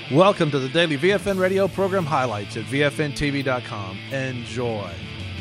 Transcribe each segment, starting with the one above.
Welcome to the daily VFN radio program highlights at VFNTV.com. Enjoy.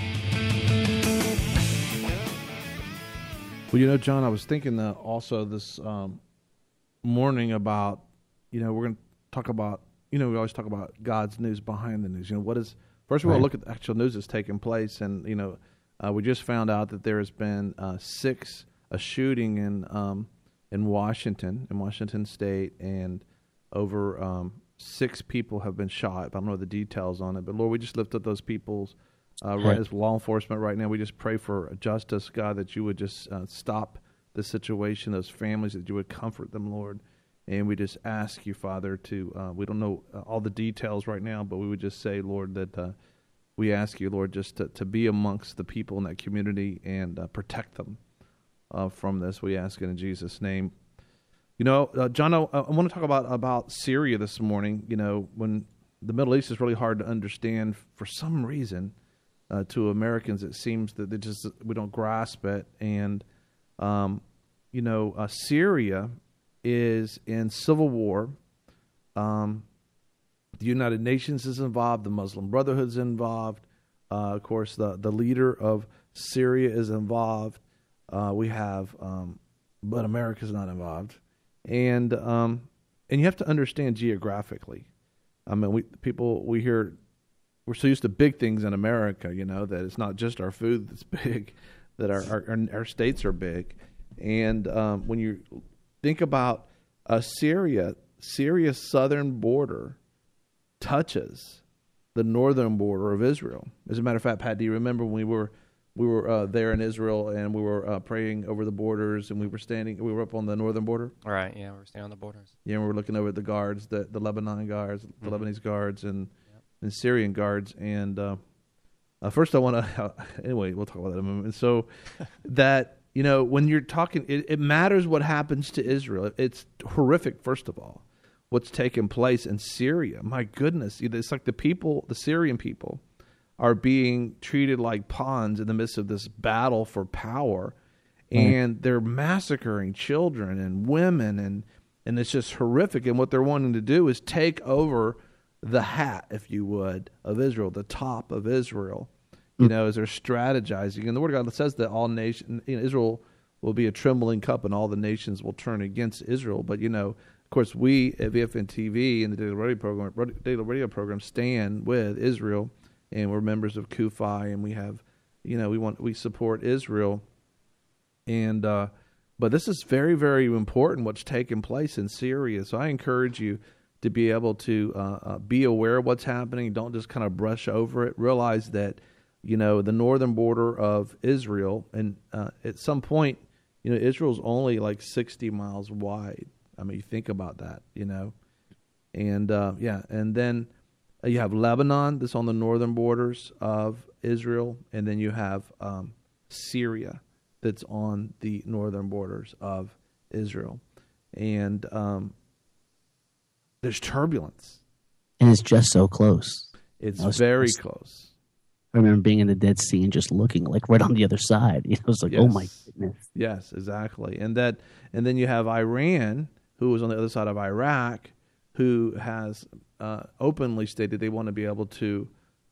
Well, you know, John, I was thinking also this morning about, we're going to talk about, we always talk about God's news behind the news. First of all, look at the actual news that's taking place. And, we just found out that there has been a shooting in Washington State, and over 6 people have been shot. I don't know the details on it, but Lord, we just lift up those people's right as law enforcement right now. We just pray for justice, God, that you would just stop the situation, those families, that you would comfort them, Lord. And we just ask you, Father, to we don't know all the details right now, but we would just say, Lord, that we ask you, Lord, just to be amongst the people in that community and protect them from this. We ask it in Jesus' name. John, I want to talk about Syria this morning. When the Middle East is really hard to understand for some reason to Americans, it seems that we don't grasp it. And Syria is in civil war. The United Nations is involved. The Muslim Brotherhood is involved. Of course, the leader of Syria is involved. We have, but America's not involved. And you have to understand geographically. I mean, we hear, we're so used to big things in America, that it's not just our food that's big, that our states are big. And when you think about Syria's southern border touches the northern border of Israel. As a matter of fact, Pat, do you remember when we were there in Israel, and we were praying over the borders, and we were up on the northern border? All right, yeah, we were standing on the borders. Yeah, and we were looking over at the guards, the Lebanon guards, the Lebanese guards, and Syrian guards. And first I want to, anyway, we'll talk about that in a moment. So that, when you're talking, it matters what happens to Israel. It's horrific, first of all, what's taking place in Syria. My goodness, it's like the Syrian people are being treated like pawns in the midst of this battle for power, and they're massacring children and women, and it's just horrific. And what they're wanting to do is take over the hat, if you would, of Israel, the top of Israel, as they're strategizing. And the Word of God says that all nations, Israel will be a trembling cup, and all the nations will turn against Israel. But, of course, we at VFN TV and the daily radio program stand with Israel. And we're members of CUFI, and we have, we support Israel. And but this is very, very important, what's taking place in Syria. So I encourage you to be able to be aware of what's happening. Don't just kind of brush over it. Realize that, the northern border of Israel, and at some point, Israel's only like 60 miles wide. I mean, you think about that, And and then you have Lebanon, that's on the northern borders of Israel, and then you have Syria, that's on the northern borders of Israel. And there's turbulence. And it's just so close. It's very close. I remember being in the Dead Sea and just looking like right on the other side. It's like, oh my goodness. Yes, exactly. And then you have Iran, who was on the other side of Iraq, who has openly stated they want to be able to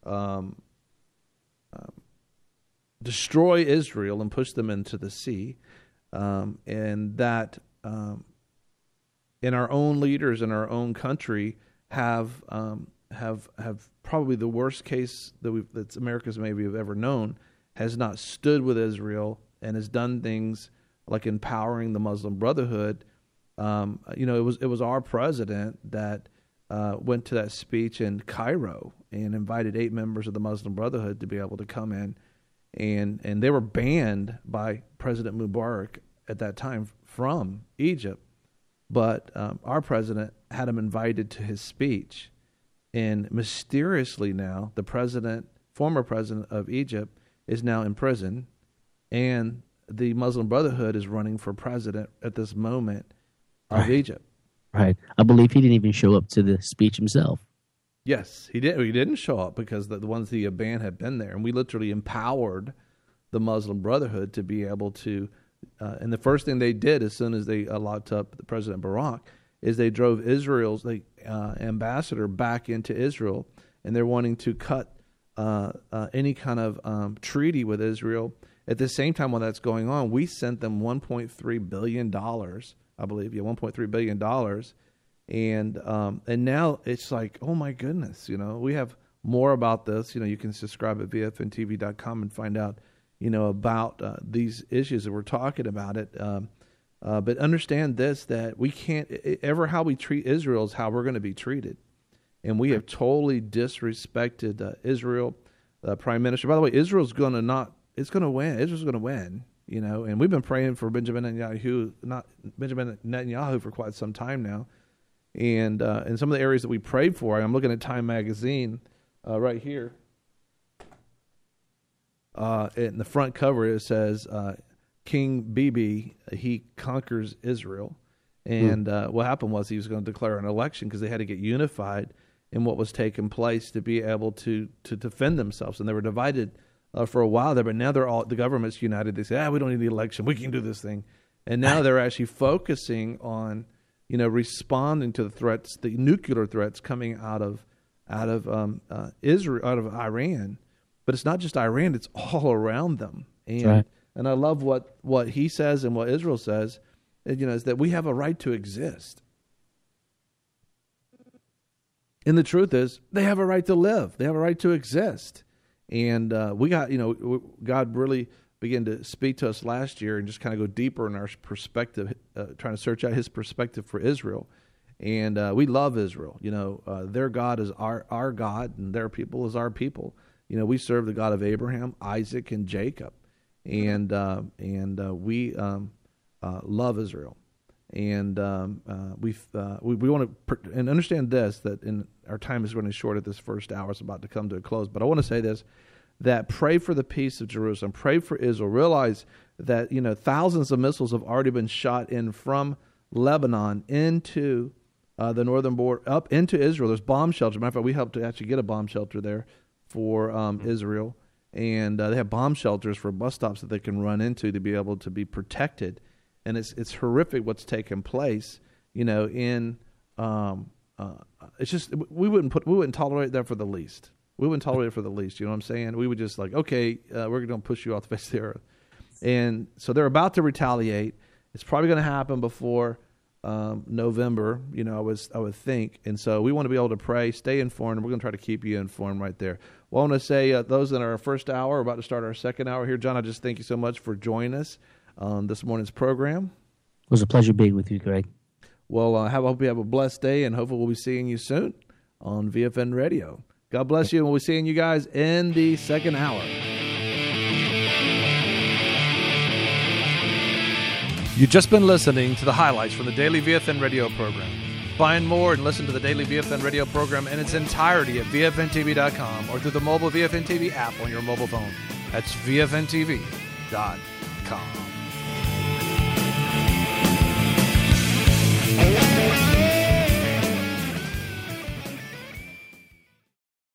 destroy Israel and push them into the sea, and that in our own leaders in our own country have probably the worst case that America's maybe have ever known, has not stood with Israel and has done things like empowering the Muslim Brotherhood. It was our president that went to that speech in Cairo and invited 8 members of the Muslim Brotherhood to be able to come in, and they were banned by President Mubarak at that time from Egypt. But our president had them invited to his speech, and mysteriously now the former president of Egypt, is now in prison, and the Muslim Brotherhood is running for president at this moment of Egypt. Right. I believe he didn't even show up to the speech himself. Yes, he did. He didn't show up because the ones he had banned had been there. And we literally empowered the Muslim Brotherhood to be able to, and the first thing they did as soon as they locked up President Barak is they drove ambassador back into Israel, and they're wanting to cut any kind of treaty with Israel. At the same time, while that's going on, we sent them $1.3 billion, I believe, $1.3 billion. And now it's like, oh my goodness, we have more about this. You can subscribe at vfntv.com and find out, about these issues that we're talking about it. But understand this, that we can't ever, how we treat Israel is how we're going to be treated. And we have totally disrespected Israel, the prime minister. By the way, Israel's going to win. Israel's going to win, and we've been praying for Benjamin Netanyahu for quite some time now. And in some of the areas that we prayed for, I'm looking at Time Magazine right here. In the front cover, it says, King Bibi, he conquers Israel. And what happened was he was going to declare an election because they had to get unified in what was taking place to be able to defend themselves. And they were divided for a while there, but now the government's united. They say, we don't need the election. We can do this thing. And now they're actually focusing on, responding to the threats, the nuclear threats coming out of Israel, out of Iran. But it's not just Iran; it's all around them. And I love what he says and what Israel says, is that we have a right to exist. And the truth is, they have a right to live. They have a right to exist. And we got, God really began to speak to us last year and just kind of go deeper in our perspective, trying to search out his perspective for Israel. And we love Israel. Their God is our God, and their people is our people. We serve the God of Abraham, Isaac, and Jacob. And we love Israel. And we want to and understand this, that in our time is running short at this first hour. It's about to come to a close. But I want to say this, that pray for the peace of Jerusalem. Pray for Israel. Realize that, thousands of missiles have already been shot in from Lebanon into the northern border, up into Israel. There's bomb shelters. Matter of fact, we helped to actually get a bomb shelter there for Israel. And they have bomb shelters for bus stops that they can run into to be able to be protected. And it's horrific what's taken place, it's just, we wouldn't tolerate that for the least. We wouldn't tolerate it for the least, you know what I'm saying? We would just okay, we're going to push you off the face of the earth. And so they're about to retaliate. It's probably going to happen before November, I would think. And so we want to be able to pray, stay informed, and we're going to try to keep you informed right there. Well, I want to say those in our first hour are about to start our second hour here. John, I just thank you so much for joining us on this morning's program. It was a pleasure being with you, Greg. Well, I hope you have a blessed day, and hopefully we'll be seeing you soon on VFN Radio. God bless you, and we'll be seeing you guys in the second hour. You've just been listening to the highlights from the Daily VFN Radio program. Find more and listen to the Daily VFN Radio program in its entirety at VFNTV.com or through the mobile VFN TV app on your mobile phone. That's VFNTV.com.